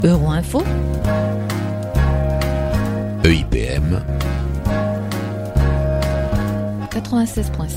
Euroinfo, EIPM 96.6.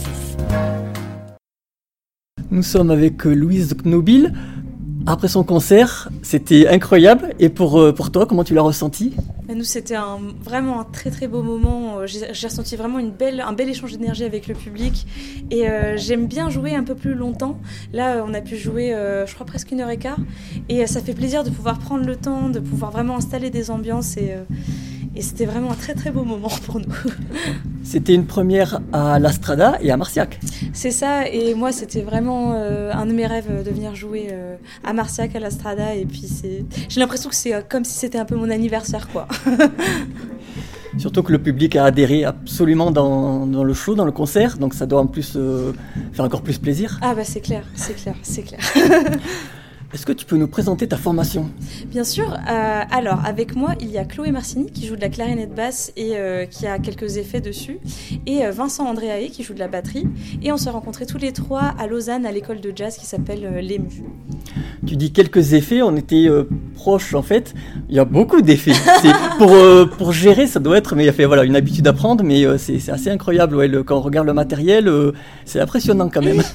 Nous sommes avec Louise Knobil. Après son concert, c'était incroyable. Et pour toi, comment tu l'as ressenti ? Nous, c'était vraiment un très très beau moment. J'ai ressenti vraiment un bel échange d'énergie avec le public. Et j'aime bien jouer un peu plus longtemps. Là, on a pu jouer, je crois, presque 1h15. Et ça fait plaisir de pouvoir prendre le temps, de pouvoir vraiment installer des ambiances. Et c'était vraiment un très très beau moment pour nous. C'était une première à La Strada et à Marciac. C'est ça, et moi c'était vraiment un de mes rêves de venir jouer à Marciac, à La Strada, et puis j'ai l'impression que c'est comme si c'était un peu mon anniversaire, quoi. Surtout que le public a adhéré absolument dans le show, dans le concert, donc ça doit en plus faire encore plus plaisir. Ah bah c'est clair. Est-ce que tu peux nous présenter ta formation ? Bien sûr. Alors, avec moi, il y a Chloé Marcini qui joue de la clarinette basse et qui a quelques effets dessus. Et Vincent Andréaé qui joue de la batterie. Et on s'est rencontrés tous les trois à Lausanne, à l'école de jazz qui s'appelle l'EMU. Tu dis quelques effets, on était proches en fait. Il y a beaucoup d'effets. Pour gérer, ça doit être une habitude à prendre, mais c'est assez incroyable. Ouais, quand on regarde le matériel, c'est impressionnant quand même.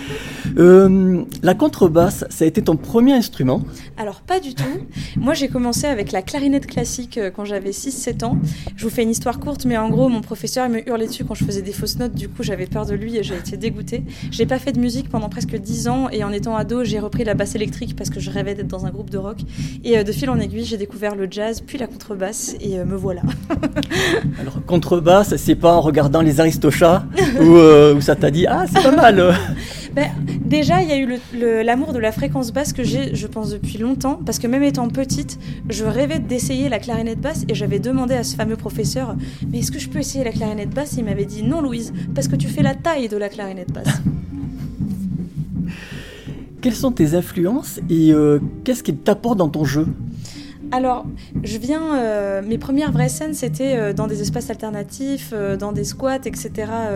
La contrebasse, ça a été ton premier instrument ? Alors pas du tout. Moi j'ai commencé avec la clarinette classique quand j'avais 6-7 ans. Je vous fais une histoire courte, mais en gros mon professeur me hurlait dessus quand je faisais des fausses notes. Du coup j'avais peur de lui et j'ai été dégoûtée. J'ai pas fait de musique pendant presque 10 ans et en étant ado j'ai repris la basse électrique parce que je rêvais d'être dans un groupe de rock. Et de fil en aiguille j'ai découvert le jazz puis la contrebasse et me voilà. Alors contrebasse, c'est pas en regardant les Aristochats où ça t'a dit ah c'est pas mal. Déjà, il y a eu l'amour de la fréquence basse que j'ai, je pense, depuis longtemps, parce que même étant petite, je rêvais d'essayer la clarinette basse et j'avais demandé à ce fameux professeur « Mais est-ce que je peux essayer la clarinette basse ?» Il m'avait dit « Non, Louise, parce que tu fais la taille de la clarinette basse. » Quelles sont tes influences et qu'est-ce qu'ils t'apportent dans ton jeu ? Alors, mes premières vraies scènes, c'était dans des espaces alternatifs, dans des squats, etc.,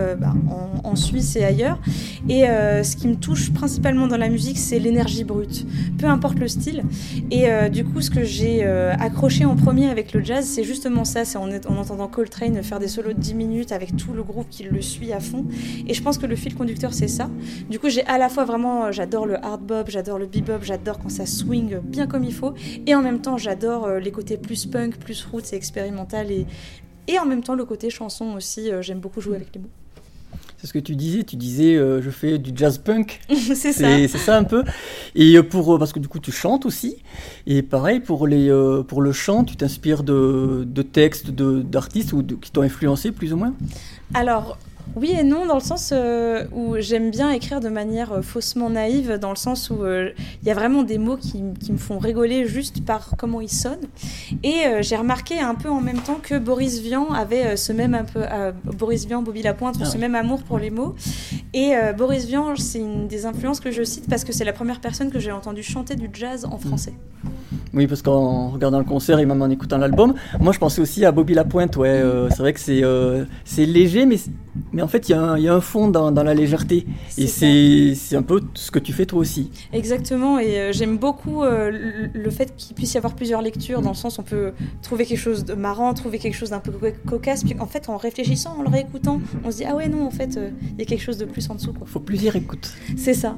en Suisse et ailleurs. Et ce qui me touche principalement dans la musique, c'est l'énergie brute, peu importe le style. Et du coup, ce que j'ai accroché en premier avec le jazz, c'est justement ça, c'est en entendant Coltrane faire des solos de 10 minutes avec tout le groupe qui le suit à fond. Et je pense que le fil conducteur, c'est ça. Du coup, j'ai à la fois vraiment, j'adore le hard bop, j'adore le bebop, j'adore quand ça swing bien comme il faut. Et en même temps, j'adore les côtés plus punk, plus roots et expérimental et en même temps le côté chanson aussi, j'aime beaucoup jouer avec les mots. C'est ce que tu disais je fais du jazz punk. C'est ça un peu. Et parce que du coup tu chantes aussi, et pareil pour le chant, tu t'inspires de textes d'artistes qui t'ont influencé plus ou moins ? Alors oui et non, dans le sens où j'aime bien écrire de manière faussement naïve, dans le sens où il y a vraiment des mots qui me font rigoler juste par comment ils sonnent. Et j'ai remarqué un peu en même temps que Boris Vian avait Boris Vian, Bobby Lapointe, ce même amour pour les mots. Et Boris Vian, c'est une des influences que je cite parce que c'est la première personne que j'ai entendue chanter du jazz en français. Oui, parce qu'en regardant le concert et même en écoutant l'album, moi je pensais aussi à Bobby Lapointe. Ouais, c'est vrai que c'est léger, mais en fait il y a un fond dans la légèreté. Et c'est un peu ce que tu fais toi aussi. Exactement, et j'aime beaucoup le fait qu'il puisse y avoir plusieurs lectures, dans le sens où on peut trouver quelque chose de marrant, trouver quelque chose d'un peu cocasse, puis en fait en réfléchissant, en le réécoutant, on se dit ah ouais non, en fait il y a quelque chose de plus en dessous, quoi. Faut plusieurs écoutes. C'est ça.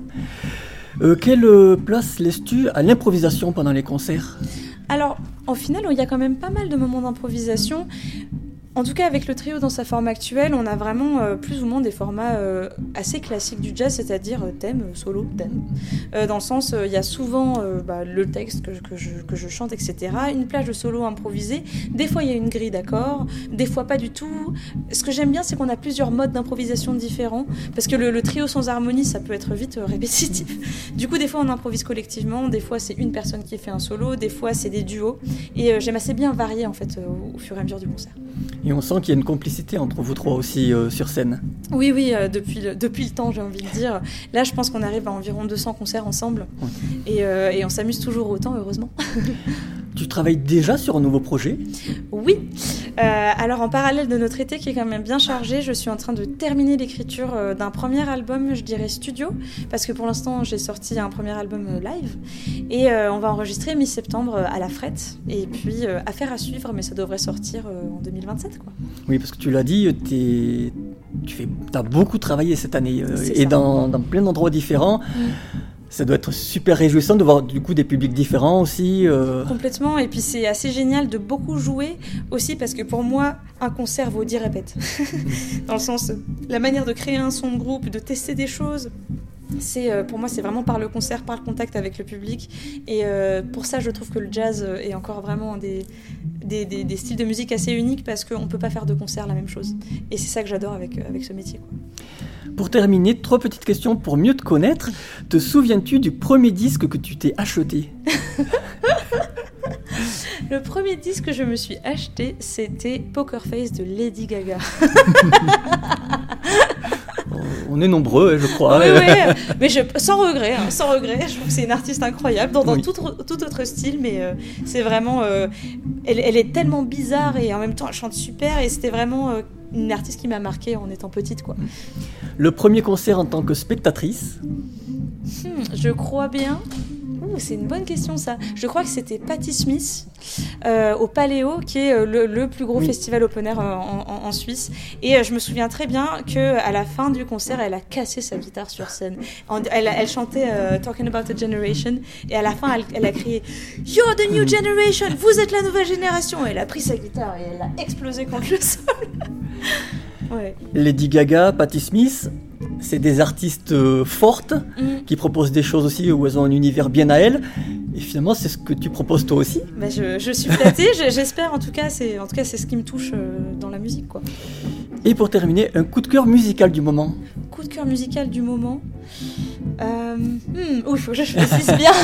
Quelle place laisses-tu à l'improvisation pendant les concerts ? Alors, au final, il y a quand même pas mal de moments d'improvisation. En tout cas, avec le trio dans sa forme actuelle, on a vraiment plus ou moins des formats assez classiques du jazz, c'est-à-dire thème, solo, thème. Dans le sens, il y a souvent le texte que je chante, etc. Une plage de solo improvisé. Des fois, il y a une grille d'accords, des fois pas du tout. Ce que j'aime bien, c'est qu'on a plusieurs modes d'improvisation différents, parce que le trio sans harmonie, ça peut être vite répétitif. Du coup, des fois, on improvise collectivement, des fois, c'est une personne qui fait un solo, des fois, c'est des duos. Et j'aime assez bien varier, en fait, au fur et à mesure du concert. Et on sent qu'il y a une complicité entre vous trois aussi sur scène. Oui, depuis le temps, j'ai envie de dire. Là, je pense qu'on arrive à environ 200 concerts ensemble. Ouais. Et on s'amuse toujours autant, heureusement. Tu travailles déjà sur un nouveau projet ? Oui. Alors en parallèle de notre été qui est quand même bien chargé, je suis en train de terminer l'écriture d'un premier album, je dirais studio, parce que pour l'instant j'ai sorti un premier album live et on va enregistrer mi-septembre à la Frette et puis affaire à suivre, mais ça devrait sortir en 2027 quoi. Oui, parce que tu l'as dit, tu as beaucoup travaillé cette année et dans plein d'endroits différents. Ça doit être super réjouissant de voir du coup des publics différents aussi. Complètement, et puis c'est assez génial de beaucoup jouer aussi parce que pour moi, un concert vaut 10 répètes. Dans le sens, la manière de créer un son de groupe, de tester des choses, pour moi c'est vraiment par le concert, par le contact avec le public. Et pour ça je trouve que le jazz est encore vraiment des styles de musique assez uniques parce qu'on ne peut pas faire de concert la même chose. Et c'est ça que j'adore avec ce métier, quoi. Pour terminer, 3 petites questions pour mieux te connaître. Te souviens-tu du premier disque que tu t'es acheté ? Le premier disque que je me suis acheté, c'était Poker Face de Lady Gaga. On est nombreux, je crois. Oui, mais sans regret. Je trouve que c'est une artiste incroyable dans tout autre style, mais c'est vraiment... elle est tellement bizarre et en même temps elle chante super et c'était vraiment une artiste qui m'a marquée en étant petite, quoi. Le premier concert en tant que spectatrice ? Je crois bien... c'est une bonne question ça. Je crois que c'était Patti Smith au Paléo, qui est le plus gros festival open air en Suisse. Et je me souviens très bien qu'à la fin du concert, elle a cassé sa guitare sur scène. Elle chantait Talking About a Generation. Et à la fin, elle a crié « You're the new generation, vous êtes la nouvelle génération !» Et elle a pris sa guitare et elle a explosé contre le sol. Ouais. Lady Gaga, Patti Smith, c'est des artistes fortes qui proposent des choses aussi où elles ont un univers bien à elles. Et finalement, c'est ce que tu proposes toi aussi. Bah je suis flattée, j'espère. En tout cas, c'est ce qui me touche dans la musique, quoi. Et pour terminer, un coup de cœur musical du moment. Coup de cœur musical du moment. Il faut que je choisisse bien.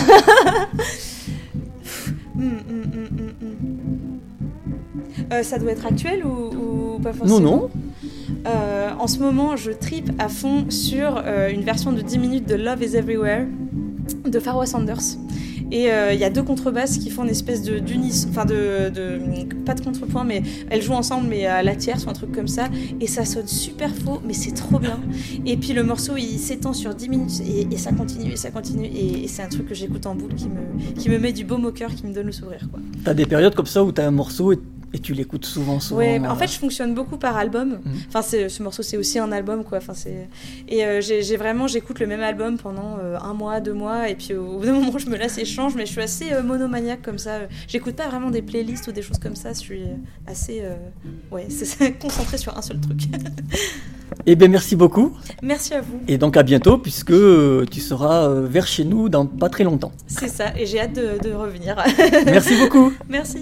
Ça doit être actuel ou pas forcément? Non. En ce moment, je tripe à fond sur une version de 10 minutes de Love is Everywhere de Pharoah Sanders. Et il y a 2 contrebasses qui font une espèce d'unisson, enfin pas de contrepoint, mais elles jouent ensemble, mais à la tierce ou un truc comme ça. Et ça sonne super faux, mais c'est trop bien. Et puis le morceau, il s'étend sur 10 minutes et ça continue, et ça continue. Et c'est un truc que j'écoute en boucle qui me met du baume au cœur, qui me donne le sourire, quoi. T'as des périodes comme ça où t'as un morceau et tu l'écoutes souvent. Ouais, en fait, je fonctionne beaucoup par album. Enfin, ce morceau, c'est aussi un album, quoi. Enfin, j'écoute le même album pendant 1 mois, 2 mois, et puis au bout d'un moment, je me lasse et je change, mais je suis assez monomaniaque comme ça. J'écoute pas vraiment des playlists ou des choses comme ça. Je suis assez, c'est concentrée sur un seul truc. Eh bien, merci beaucoup. Merci à vous. Et donc à bientôt, puisque tu seras vers chez nous dans pas très longtemps. C'est ça, et j'ai hâte de revenir. Merci beaucoup. Merci.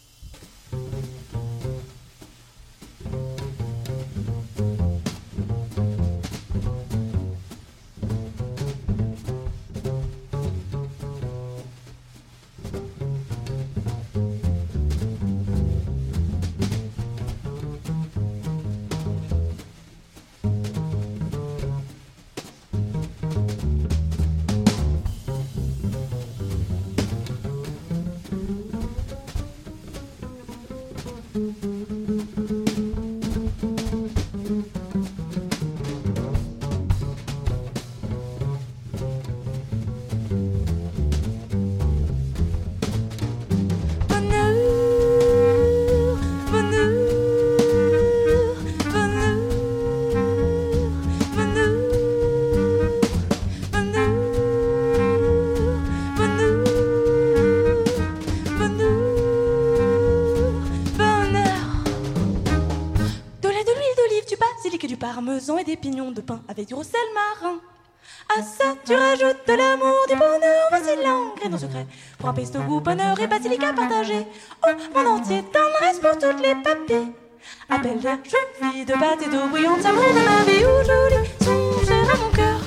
Parmesan et des pignons de pain avec du rosel marin. À ça, tu rajoutes de l'amour, du bonheur, voici l'ingrédient secret pour un pesto goût, bonheur et basilic à partager. Oh, mon entier tendresse pour toutes les papilles. Appelle d'air, je vis de pâte et d'eau bouillante, amour de ma vie, où je lis, songe à mon cœur.